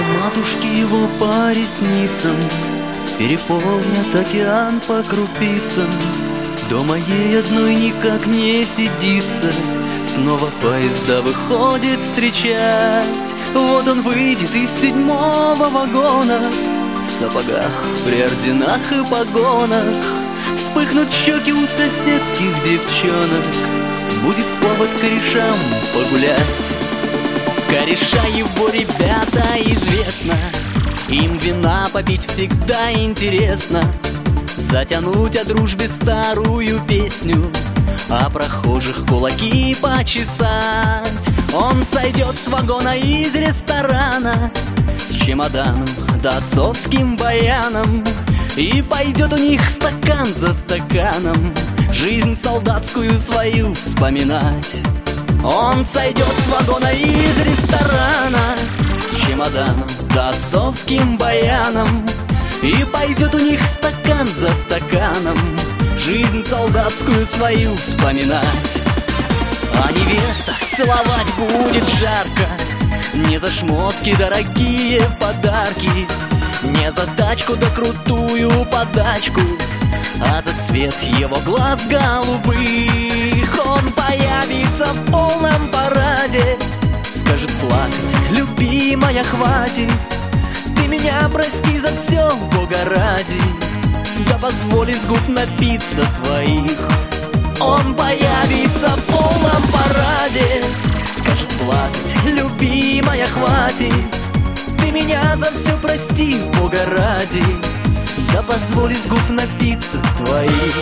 матушки его по ресницам переполнят океан по крупицам. Дома ей одной никак не сидится, снова поезда выходит встречать. Вот он выйдет из 7-го вагона, в сапогах, при орденах и погонах. Вспыхнут щеки у соседских девчонок, будет повод корешам погулять. Кореша его, ребята, известно, им вина попить всегда интересно. Затянуть о дружбе старую песню, а прохожих кулаки почесать. Он сойдет с вагона из ресторана с чемоданом да отцовским баяном, и пойдет у них стакан за стаканом жизнь солдатскую свою вспоминать. Он сойдет с вагона из ресторана с чемоданом да отцовским баяном, и пойдет у них стакан за стаканом жизнь солдатскую свою вспоминать. А невеста целовать будет жарко, не за шмотки дорогие подарки, не за тачку да крутую подачку, а за цвет его глаз голубых. Он появится в полном параде, скажет плакать: любимая, хватит, ты меня прости за все, Бога ради, да позволь из губ напиться твоих. Он появится в полном параде, скажет плакать: любимая, хватит, ты меня за все прости, Бога ради, да позволь из губ напиться твоих.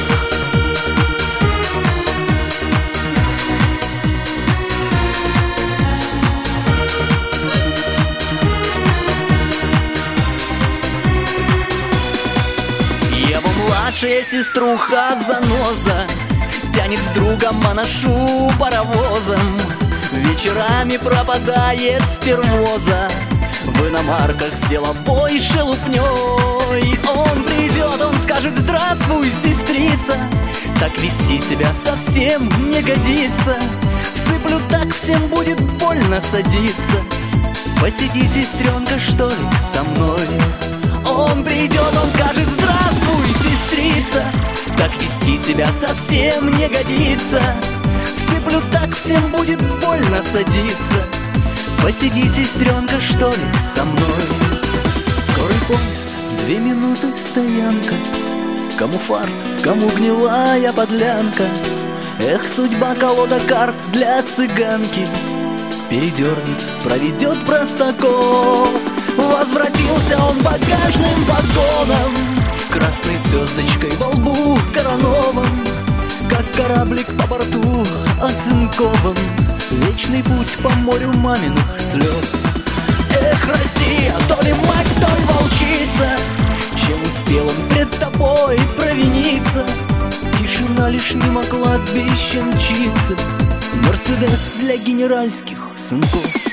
Младшая сеструха заноза тянет с другом анашу паровозом, вечерами пропадает стервоза в иномарках с деловой шелупней. Он придет, он скажет: здравствуй, сестрица, так вести себя совсем не годится, всыплю так, всем будет больно садиться, посиди, сестренка, что ли, со мной. Он придет, он скажет: здравствуй, сестрица, так вести себя совсем не годится, всыплю так, всем будет больно садиться, посиди, сестренка, что ли, со мной. Скорый поезд, 2 минуты стоянка, кому фарт, кому гнилая подлянка. Эх, судьба, колода карт для цыганки, передернет, проведет простаков. Возвратился он багажным вагоном, красной звездочкой во лбу коронован, как кораблик по борту оцинкован, вечный путь по морю маминых слез. Эх, Россия, то ли мать, то ли волчица, чем успел он пред тобой провиниться? Тишина лишь мимо кладбища мчится, Мерседес для генеральских сынков.